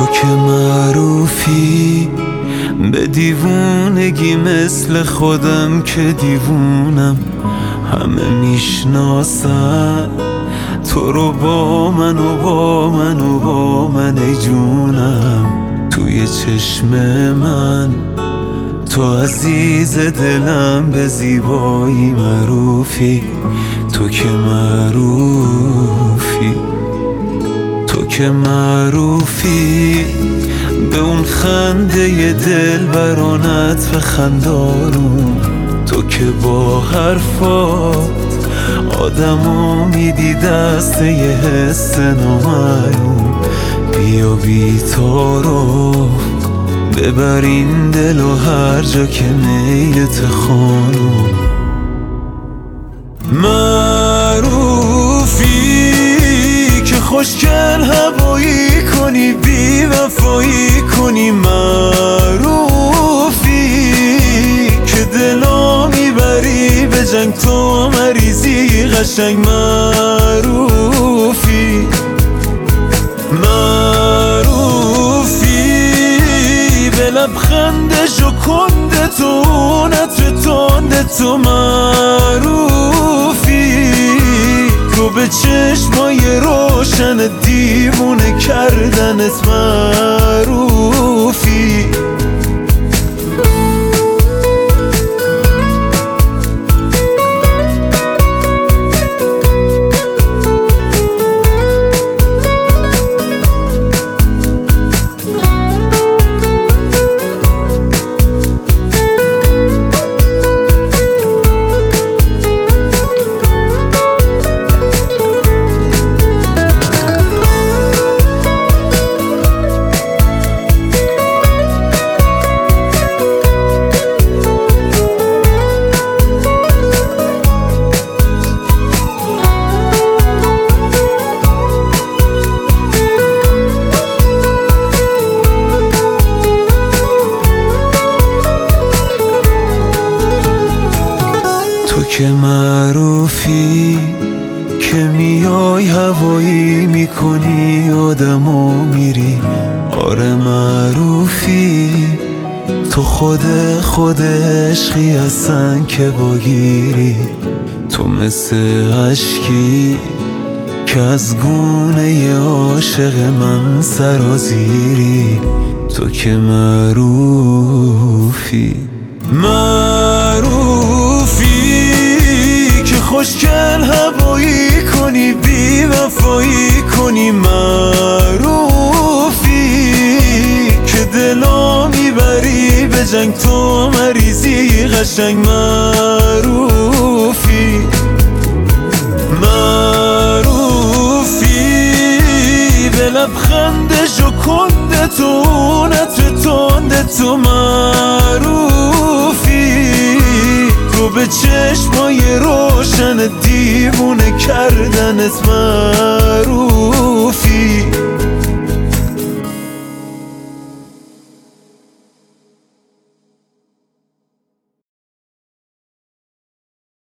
که معروفی به دیوونگی مثل خودم که دیوونم، همه میشناسن تو رو با من و با من و با من ای جونم. توی چشم من تو عزیز دلم، به زیبایی معروفی، تو که معروفی، تو که معروفی به اون خنده دلبرانت و خندانون، تو که با حرفات آدمو میدی دست یه حس نامعلوم. بیا بی تعارف ببر این دل و هر جا که میلت خانم. معروفی که خوشگل هوایی کنی، بی وفایی کنی، معروفی که دلا میبری به جنگ، تو مریضی قشنگ، معروفی، معروفی به لبخند ژوکنده تو، نطر تنده تو، معروفی تو به چشمای روشن دیوونه کردنت، معروفی. تو که معروفی که میای هوایی میکنی آدمو میری، آره معروفی تو خود عشقی هستن که باگیری، تو مثل عشقی که از گونه عاشق من سرازیری، تو که معروفی، معروفی که خوشگل هوایی کنی، بی وفایی کنی، معروفی که دلا میبری به جنگ، تو مریضی قشنگ، معروفی، معروفی به لبخند ژوکنده تو، نطر تنده تو، معروفی تو به چشمای روشن دیوونه کردنت، معروف.